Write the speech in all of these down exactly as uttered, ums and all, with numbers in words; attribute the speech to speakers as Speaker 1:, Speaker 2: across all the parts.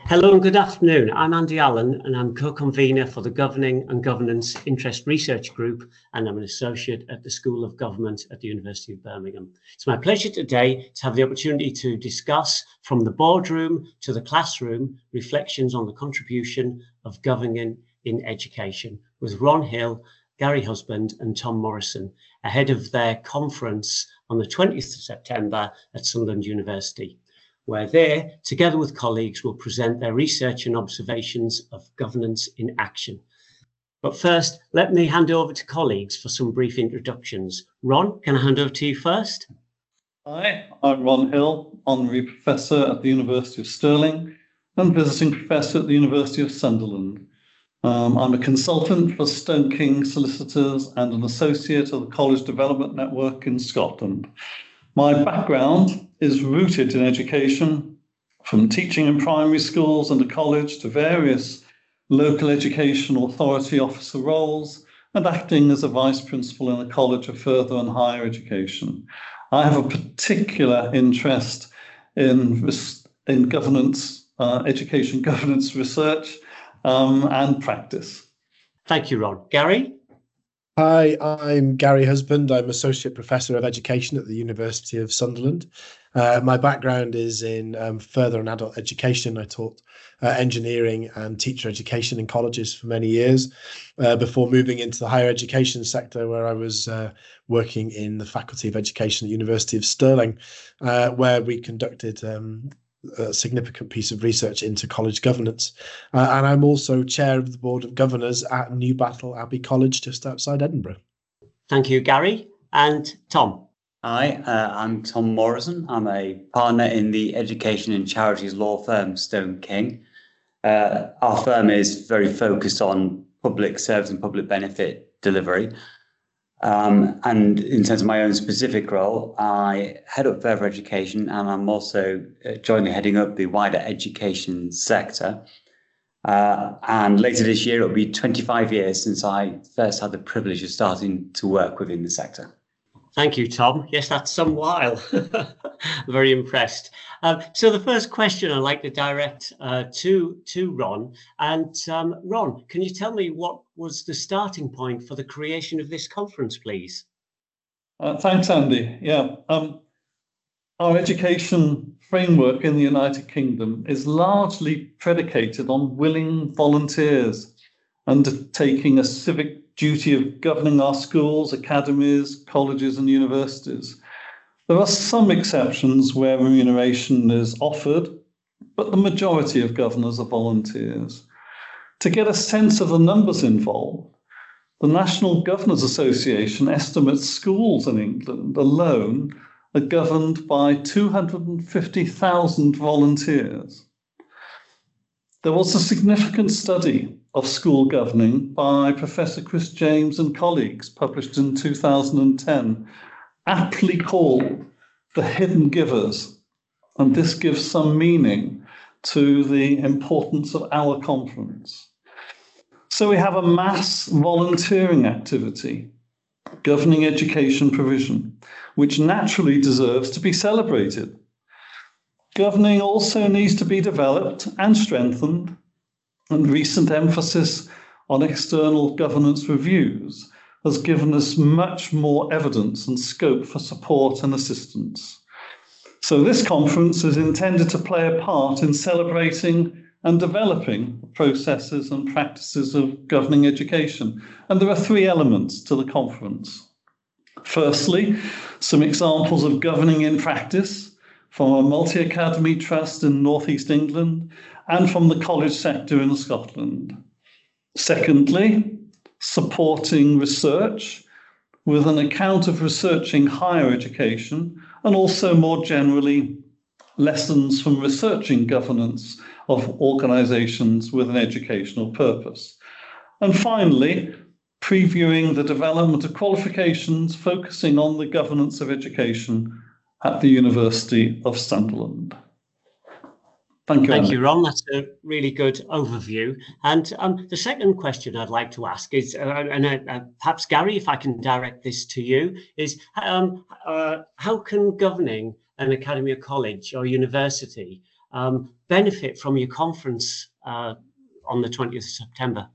Speaker 1: Hello and good afternoon. I'm Andy Allen and I'm co-convener for the Governing and Governance Interest Research Group, and I'm an associate at the School of Government at the University of Birmingham. It's my pleasure today to have the opportunity to discuss from the boardroom to the classroom reflections on the contribution of governing in education with Ron Hill, Gary Husband and Tom Morrison ahead of their conference on the twentieth of September at Sunderland University, where they, together with colleagues, will present their research and observations of governance in action. But first, let me hand over to colleagues for some brief introductions. Ron, can I hand over to you first?
Speaker 2: Hi, I'm Ron Hill, Honorary Professor at the University of Stirling and Visiting Professor at the University of Sunderland. Um, I'm a consultant for Stone King Solicitors and an associate of the College Development Network in Scotland. My background is rooted in education, from teaching in primary schools and a college to various local education authority officer roles and acting as a vice principal in a college of further and higher education. I have a particular interest in, in governance, uh, education governance research um, and practice.
Speaker 1: Thank you, Ron. Gary?
Speaker 3: Hi, I'm Gary Husband. I'm Associate Professor of Education at the University of Sunderland. Uh, my background is in um, further and adult education. I taught uh, engineering and teacher education in colleges for many years uh, before moving into the higher education sector, where I was uh, working in the Faculty of Education at the University of Stirling, uh, where we conducted um, a significant piece of research into college governance. Uh, and I'm also chair of the Board of Governors at Newbattle Abbey College, just outside Edinburgh.
Speaker 1: Thank you, Gary. And Tom?
Speaker 4: Hi, uh, I'm Tom Morrison. I'm a partner in the education and charities law firm Stone King. Uh, our firm is very focused on public service and public benefit delivery. Um, and in terms of my own specific role, I head up further education, and I'm also uh, jointly heading up the wider education sector. Uh, and later this year, it'll be twenty-five years since I first had the privilege of starting to work within the sector.
Speaker 1: Thank you, Tom. Yes, that's some while. Very impressed. Um, so the first question I'd like to direct uh, to, to Ron. And um, Ron, can you tell me what was the starting point for the creation of this conference, please?
Speaker 2: Uh, thanks, Andy. Yeah, um, our education framework in the United Kingdom is largely predicated on willing volunteers undertaking a civic duty of governing our schools, academies, colleges and universities. There are some exceptions where remuneration is offered, but the majority of governors are volunteers. To get a sense of the numbers involved, the National Governors Association estimates schools in England alone are governed by two hundred fifty thousand volunteers. There was a significant study of school governing by Professor Chris James and colleagues, published in two thousand ten, aptly called The Hidden Givers, and this gives some meaning to the importance of our conference. So we have a mass volunteering activity, governing education provision, which naturally deserves to be celebrated. Governing also needs to be developed and strengthened, and recent emphasis on external governance reviews has given us much more evidence and scope for support and assistance. So this conference is intended to play a part in celebrating and developing processes and practices of governing education. And there are three elements to the conference. Firstly, some examples of governing in practice from a multi-academy trust in North East England and from the college sector in Scotland. Secondly, supporting research with an account of researching higher education and also more generally lessons from researching governance of organisations with an educational purpose. And finally, previewing the development of qualifications focusing on the governance of education at the University of Sunderland. Thank you.
Speaker 1: Thank
Speaker 2: Andy.
Speaker 1: you, Ron. That's a really good overview. And um, the second question I'd like to ask is, uh, and uh, perhaps Gary, if I can direct this to you, is um, uh, how can governing an academy or college or university um, benefit from your conference uh, on the twentieth of September?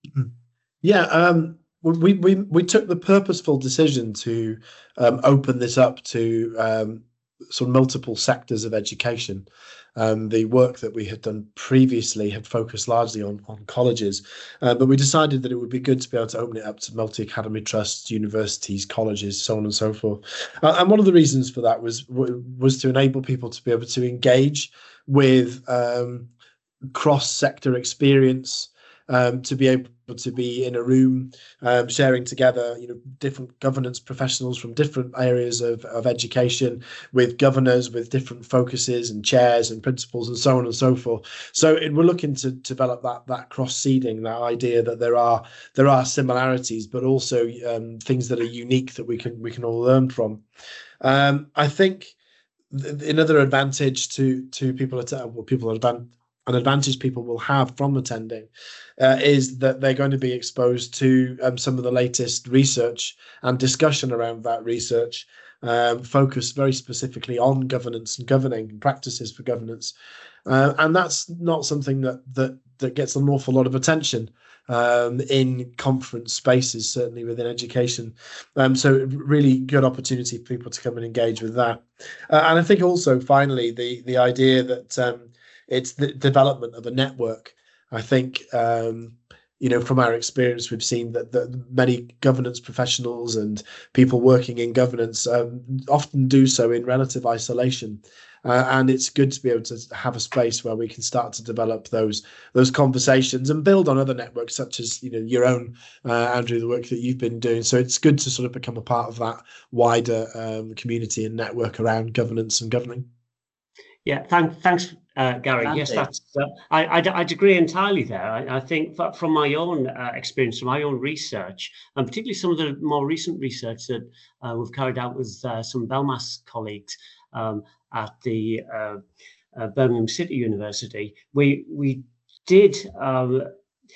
Speaker 3: Yeah, um, we, we, we took the purposeful decision to um, open this up to um, sort of multiple sectors of education. Um, the work that we had done previously had focused largely on, on colleges, uh, but we decided that it would be good to be able to open it up to multi-academy trusts, universities, colleges, so on and so forth. Uh, and one of the reasons for that was was to enable people to be able to engage with um, cross-sector experience, um, to be able to be in a room um, sharing together, you know, different governance professionals from different areas of, of education, with governors with different focuses and chairs and principals and so on and so forth. So it, we're looking to develop that that cross-seeding, that idea that there are there are similarities, but also um, things that are unique that we can we can all learn from. Um, I think th- another advantage to to people at well, people at advan- an advantage people will have from attending uh, is that they're going to be exposed to um, some of the latest research and discussion around that research, um, focused very specifically on governance and governing and practices for governance. Uh, and that's not something that that that gets an awful lot of attention um, in conference spaces, certainly within education. Um, so really good opportunity for people to come and engage with that. Uh, and I think also, finally, the the idea that um, it's the development of a network. I think, um, you know, from our experience, we've seen that, that many governance professionals and people working in governance um, often do so in relative isolation. Uh, and it's good to be able to have a space where we can start to develop those those conversations and build on other networks, such as, you know, your own, uh, Andrew, the work that you've been doing. So it's good to sort of become a part of that wider um, community and network around governance and governing.
Speaker 1: Yeah, thank, thanks, uh, Gary.
Speaker 4: Andy.
Speaker 1: Yes, that's. Uh, I, I'd, I'd agree entirely there. I, I think that from my own uh, experience, from my own research, and particularly some of the more recent research that uh, we've carried out with uh, some Belmas colleagues um, at the uh, uh, Birmingham City University, we we did. Um,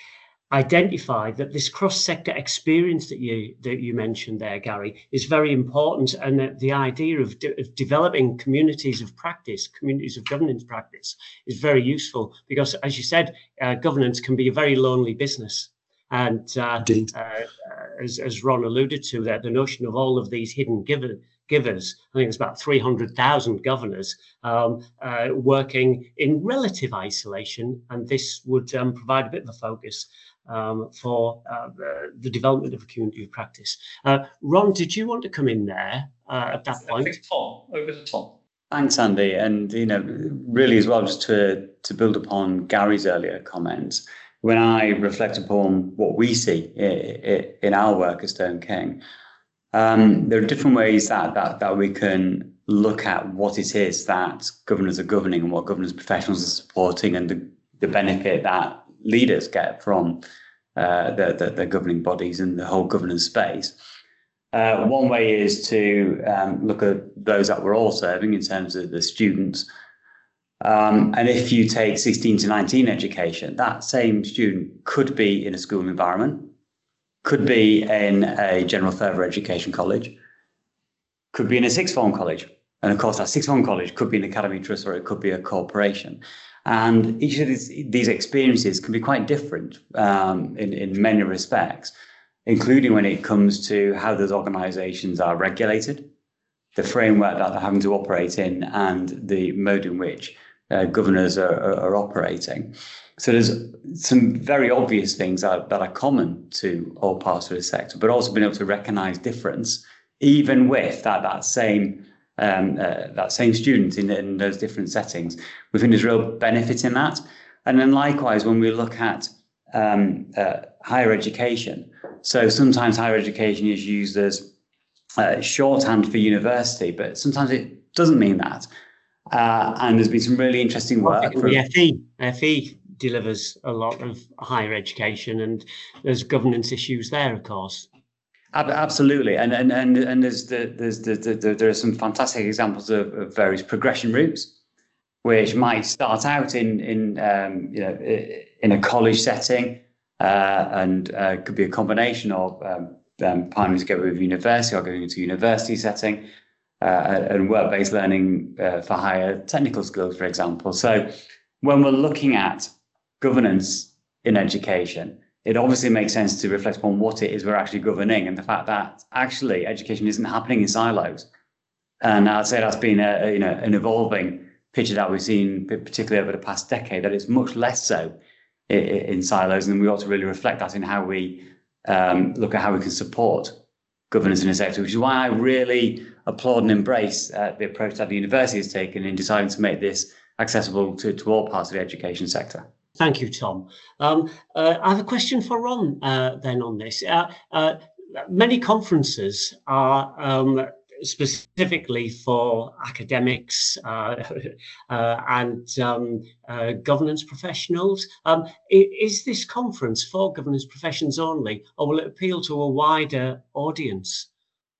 Speaker 1: identify that this cross-sector experience that you that you mentioned there, Gary, is very important, and that the idea of, de- of developing communities of practice, communities of governance practice, is very useful because, as you said, uh, governance can be a very lonely business, and uh, uh, as, as Ron alluded to, that the notion of all of these hidden giver, givers, I think it's about three hundred thousand governors um, uh, working in relative isolation, and this would um, provide a bit of a focus Um, for uh, the development of a community of practice. Uh, Ron, did you want to come in there uh, at that point?
Speaker 2: I think Tom, over to Tom.
Speaker 4: Thanks, Andy. And, you know, really as well, just to, to build upon Gary's earlier comments, when I reflect upon what we see in, in our work at Stone King, um, there are different ways that, that, that we can look at what it is that governors are governing and what governance professionals are supporting, and the, the benefit that leaders get from uh, the, the, the governing bodies and the whole governance space. Uh, one way is to um, look at those that we're all serving in terms of the students. Um, and if you take sixteen to nineteen education, that same student could be in a school environment, could be in a general further education college, could be in a sixth form college. And of course, that sixth form college could be an academy trust, or it could be a corporation. And each of these, these experiences can be quite different um, in, in many respects, including when it comes to how those organisations are regulated, the framework that they're having to operate in, and the mode in which uh, governors are, are, are operating. So there's some very obvious things that, that are common to all parts of the sector, but also being able to recognise difference, even with that, that same Um, uh, that same student in, in those different settings. We think there's real benefit in that. And then likewise, when we look at um, uh, higher education, so sometimes higher education is used as uh, shorthand for university, but sometimes it doesn't mean that. Uh, and there's been some really interesting work.
Speaker 1: From the F E, F E delivers a lot of higher education, and there's governance issues there, of course.
Speaker 4: Absolutely, and and and and there's the, there's the, the, the, there are some fantastic examples of, of various progression routes, which might start out in in um, you know in a college setting, uh, and uh, could be a combination of um, um, partnering together with university or going into a university setting, uh, and work-based learning uh, for higher technical skills, for example. So when we're looking at governance in education, it obviously makes sense to reflect upon what it is we're actually governing and the fact that actually education isn't happening in silos. And I'd say that's been a, a, you know, an evolving picture that we've seen, particularly over the past decade, that it's much less so in, in silos, and we ought to really reflect that in how we um, look at how we can support governance in a sector, which is why I really applaud and embrace uh, the approach that the university has taken in deciding to make this accessible to, to all parts of the education sector.
Speaker 1: Thank you, Tom. Um, uh, I have a question for Ron uh, then on this. Uh, uh, many conferences are um, specifically for academics uh, uh, and um, uh, governance professionals. Um, is this conference for governance professions only, or will it appeal to a wider audience?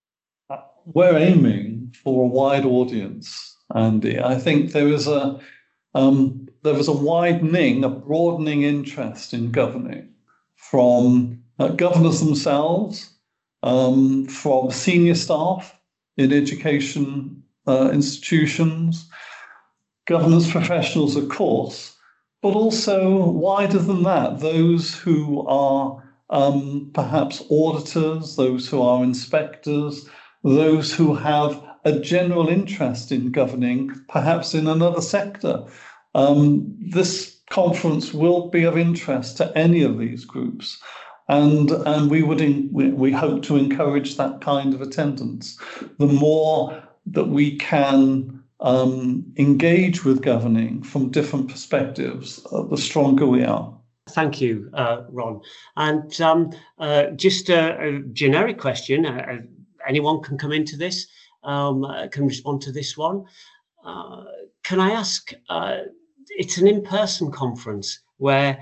Speaker 2: We're aiming for a wide audience, Andy. I think there is a um, there was a widening, a broadening interest in governing from uh, governors themselves, um, from senior staff in education uh, institutions, governance professionals, of course, but also wider than that, those who are um, perhaps auditors, those who are inspectors, those who have a general interest in governing, perhaps in another sector. Um, this conference will be of interest to any of these groups. And, and we would in, we, we hope to encourage that kind of attendance. The more that we can um, engage with governing from different perspectives, uh, the stronger we are.
Speaker 1: Thank you, uh, Ron. And um, uh, just a, a generic question. Uh, anyone can come into this, um, uh, can respond to this one. Uh, can I ask, uh, it's an in-person conference where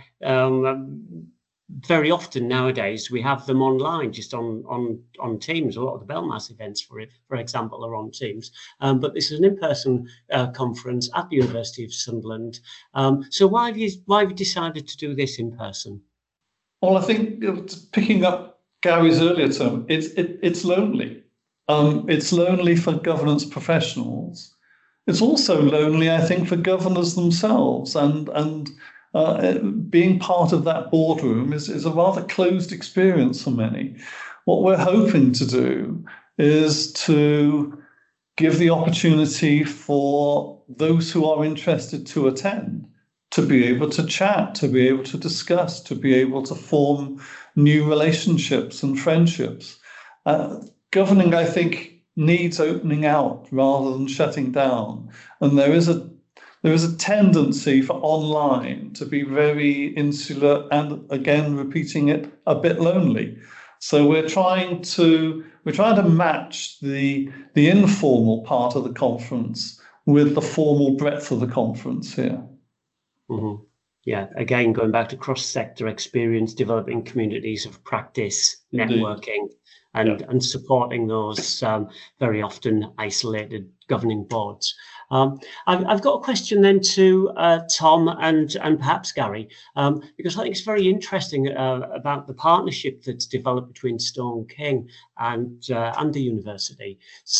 Speaker 1: um, very often nowadays we have them online, just on on on Teams. A lot of the Belmas events, for for example, are on Teams. Um, but this is an in-person uh, conference at the University of Sunderland. Um, so why have you why have you decided to do this in person?
Speaker 2: Well, I think picking up Gary's earlier term, it's it, it's lonely. Um, it's lonely for governance professionals. It's also lonely, I think, for governors themselves, and and. Uh, being part of that boardroom is, is a rather closed experience for many. What we're hoping to do is to give the opportunity for those who are interested to attend to be able to chat, to be able to discuss, to be able to form new relationships and friendships. Uh, governing, I think, needs opening out rather than shutting down. And there is a There is a tendency for online to be very insular and, again, repeating it, a bit lonely. So we're trying to we're trying to match the the informal part of the conference with the formal breadth of the conference here.
Speaker 1: Mm-hmm. Yeah, again, going back to cross-sector experience, developing communities of practice, networking, and, yeah. and supporting those um, very often isolated governing boards. Um, I've, I've got a question then to uh, Tom and, and perhaps Gary, um, because I think it's very interesting uh, about the partnership that's developed between Stone King and, uh, and the university.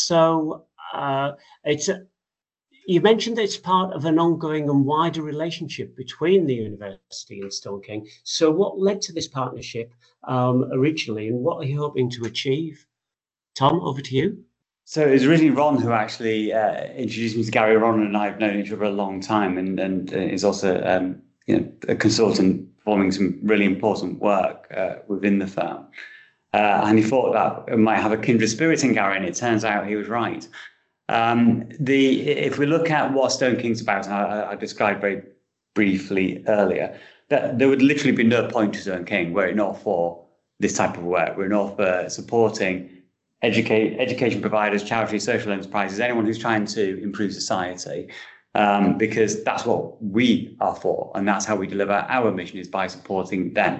Speaker 1: So uh, it's a, you mentioned that it's part of an ongoing and wider relationship between the university and Stone King. So what led to this partnership um, originally, and what are you hoping to achieve? Tom, over to you.
Speaker 4: So it was originally Ron who actually uh, introduced me to Gary. Ron and I have known each other a long time, and and uh, is also um, you know, a consultant performing some really important work uh, within the firm. Uh, and he thought that it might have a kindred spirit in Gary, and it turns out he was right. Um, the if we look at what Stone King's about, and I, I described very briefly earlier, that there would literally be no point to Stone King were it not for this type of work. We're not for supporting educate, education providers, charities, social enterprises, anyone who's trying to improve society, um, because that's what we are for, and that's how we deliver our mission, is by supporting them.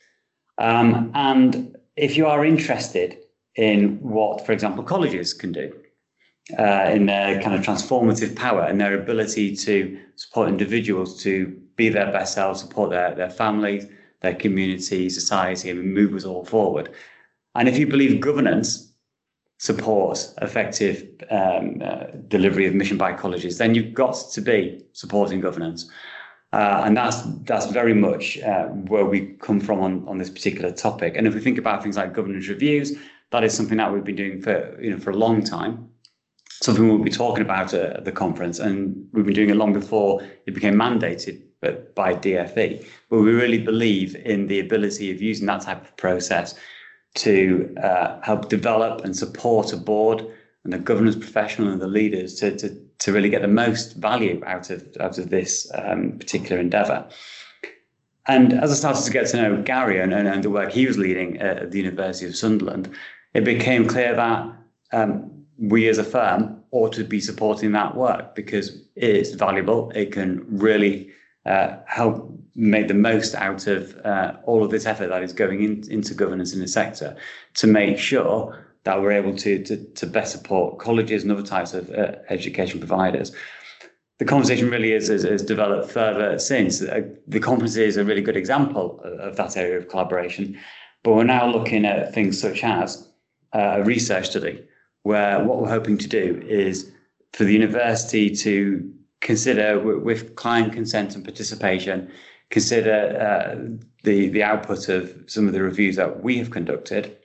Speaker 4: Um, and if you are interested in what, for example, colleges can do, uh, in their kind of transformative power and their ability to support individuals to be their best selves, support their, their families, their community, society, and move us all forward. And if you believe governance supports effective um, uh, delivery of mission by colleges, then you've got to be supporting governance. Uh, and that's that's very much uh, where we come from on, on this particular topic. And if we think about things like governance reviews, that is something that we've been doing for you know for a long time. Something we'll be talking about at the conference, and we've been doing it long before it became mandated but by D F E. But we really believe in the ability of using that type of process to uh, help develop and support a board and the governance professional and the leaders to, to, to really get the most value out of, out of this um, particular endeavour. And as I started to get to know Gary and, and the work he was leading at the University of Sunderland, it became clear that um, we as a firm ought to be supporting that work because it's valuable. It can really uh, help make the most out of uh, all of this effort that is going in, into governance in the sector to make sure that we're able to, to, to best support colleges and other types of uh, education providers. The conversation really is, is, is developed further since. Uh, the conference is a really good example of, of that area of collaboration, but we're now looking at things such as uh, a research study, where what we're hoping to do is for the university to consider, with client consent and participation, consider uh, the, the output of some of the reviews that we have conducted,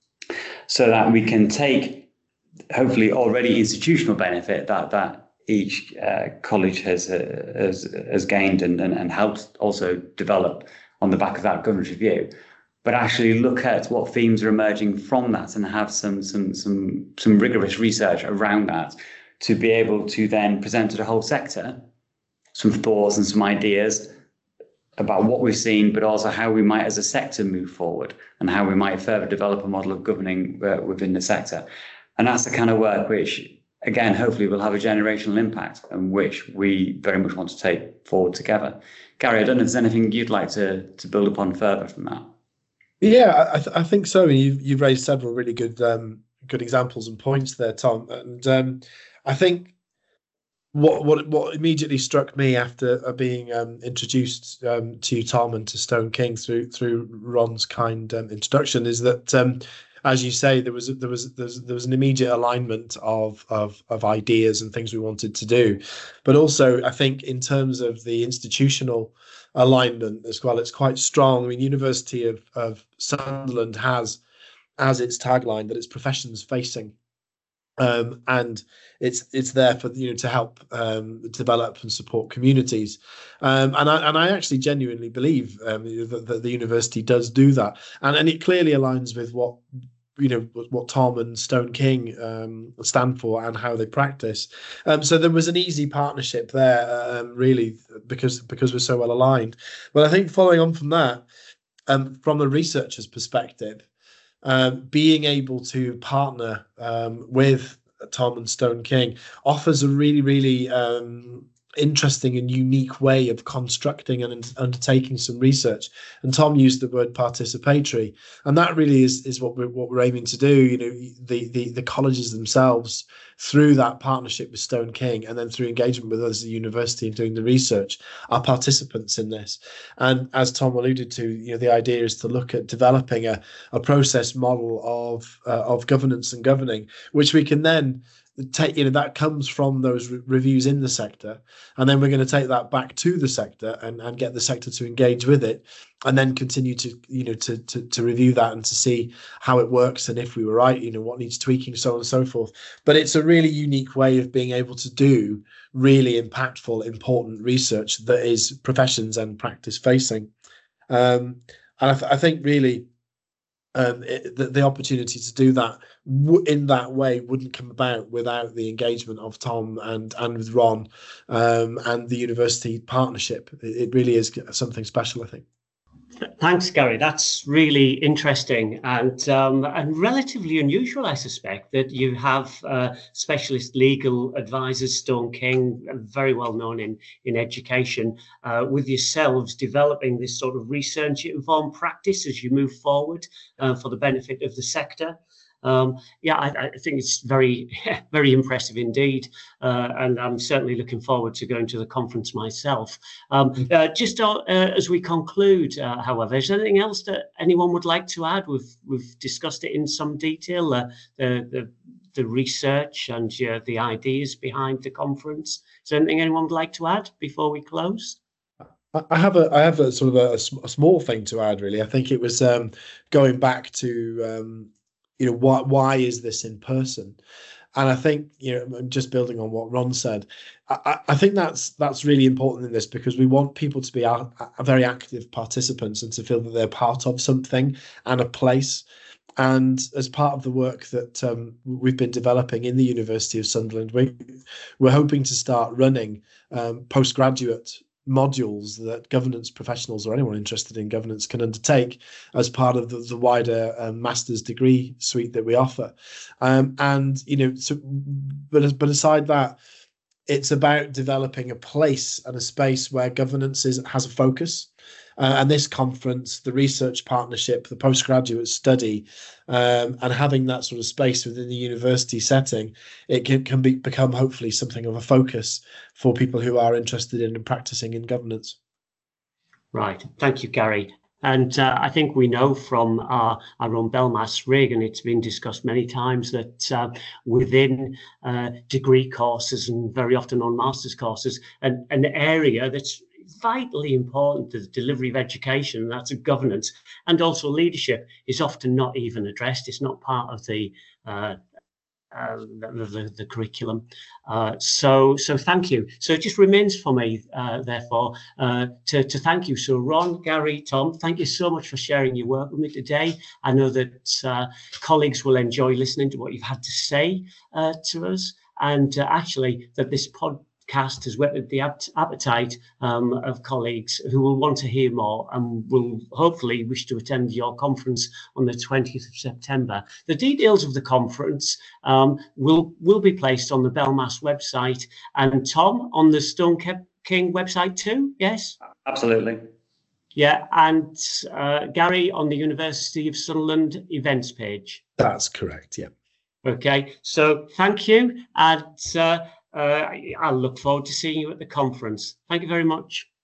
Speaker 4: so that we can take, hopefully, already institutional benefit that that each uh, college has, uh, has has gained and, and, and helped also develop on the back of that governance review, but actually look at what themes are emerging from that and have some some some some rigorous research around that to be able to then present to the whole sector some thoughts and some ideas about what we've seen, but also how we might as a sector move forward and how we might further develop a model of governing uh, within the sector. And that's the kind of work which, again, hopefully will have a generational impact and which we very much want to take forward together. Gary, I don't know if there's anything you'd like to, to build upon further from that.
Speaker 3: Yeah, I, th- I think so. You've, you've raised several really good um, good examples and points there, Tom. And um, I think What what what immediately struck me after uh, being um, introduced um, to you, Tom, and to Stone King through through Ron's kind um, introduction is that, um, as you say, there was there was there was, there was an immediate alignment of, of of ideas and things we wanted to do, but also I think in terms of the institutional alignment as well, it's quite strong. I mean, University of of Sunderland has as its tagline that it's professions facing. Um, and it's it's there for you know to help um, develop and support communities, um, and I and I actually genuinely believe um, that, that the university does do that, and and it clearly aligns with what you know what Tom and Stone King um, stand for and how they practice. Um, so there was an easy partnership there, um, really, because because we're so well aligned. But I think following on from that, um, from the researcher's perspective. Um, being able to partner um, with Tom and Stone King offers a really, really um, interesting and unique way of constructing and undertaking some research. And Tom used the word participatory, and that really is is what we're what we're aiming to do. You know, the the the colleges themselves, through that partnership with Stone King, and then through engagement with us at the university and doing the research, are participants in this. And as Tom alluded to, you know, the idea is to look at developing a a process model of uh, of governance and governing, which we can then take, you know, that comes from those re- reviews in the sector, and then we're going to take that back to the sector and, and get the sector to engage with it, and then continue to, you know, to, to to review that and to see how it works and if we were right, you know, what needs tweaking, so on and so forth. But it's a really unique way of being able to do really impactful, important research that is professions and practice facing. Um, and I, th- I think really um, it, the, the opportunity to do that w- in that way wouldn't come about without the engagement of Tom and and with Ron um, and the university partnership. It, it really is something special, I think.
Speaker 1: Thanks, Gary. That's really interesting and um, and relatively unusual, I suspect, that you have uh, specialist legal advisors, Stone King, very well known in, in education, uh, with yourselves developing this sort of research-informed practice as you move forward uh, for the benefit of the sector. Um, yeah, I, I think it's very, very impressive indeed. Uh, and I'm certainly looking forward to going to the conference myself. Um, uh, just uh, as we conclude, uh, however, is there anything else that anyone would like to add? We've, we've discussed it in some detail, uh, the, the, the research and uh, the ideas behind the conference. Is there anything anyone would like to add before we close?
Speaker 3: I have a I have a sort of a, a small thing to add, really. I think it was um, going back to um, you know why why is this in person, and I think you know just building on what Ron said, I, I think that's that's really important in this because we want people to be a, a very active participants and to feel that they're part of something and a place. And as part of the work that um, we've been developing in the University of Sunderland, we, we're hoping to start running um, postgraduate modules that governance professionals or anyone interested in governance can undertake as part of the, the wider um, master's degree suite that we offer. Um, and, you know, so, but, but aside that, it's about developing a place and a space where governance is, has a focus. Uh, and this conference, the research partnership, the postgraduate study, um, and having that sort of space within the university setting, it can, can be, become hopefully something of a focus for people who are interested in practicing in governance.
Speaker 1: Right. Thank you, Gary. And uh, I think we know from our, our own Belmas rig, and it's been discussed many times, that uh, within uh, degree courses and very often on master's courses, an, an area that's vitally important to the delivery of education, and that's governance and also leadership, is often not even addressed. It's not part of the uh, uh, the, the, the curriculum. Uh, so so thank you. So it just remains for me, uh, therefore, uh, to, to thank you. So Ron, Gary, Tom, thank you so much for sharing your work with me today. I know that uh, colleagues will enjoy listening to what you've had to say uh, to us, and uh, actually that this pod Cast has whetted the appetite um, of colleagues who will want to hear more and will hopefully wish to attend your conference on the twentieth of September. The details of the conference um, will, will be placed on the Belmas website, and Tom, on the Stone King website too, yes?
Speaker 4: Absolutely.
Speaker 1: Yeah, and uh, Gary on the University of Sunderland events page.
Speaker 3: That's correct, yeah.
Speaker 1: Okay, so thank you, and uh, Uh, I look forward to seeing you at the conference. Thank you very much.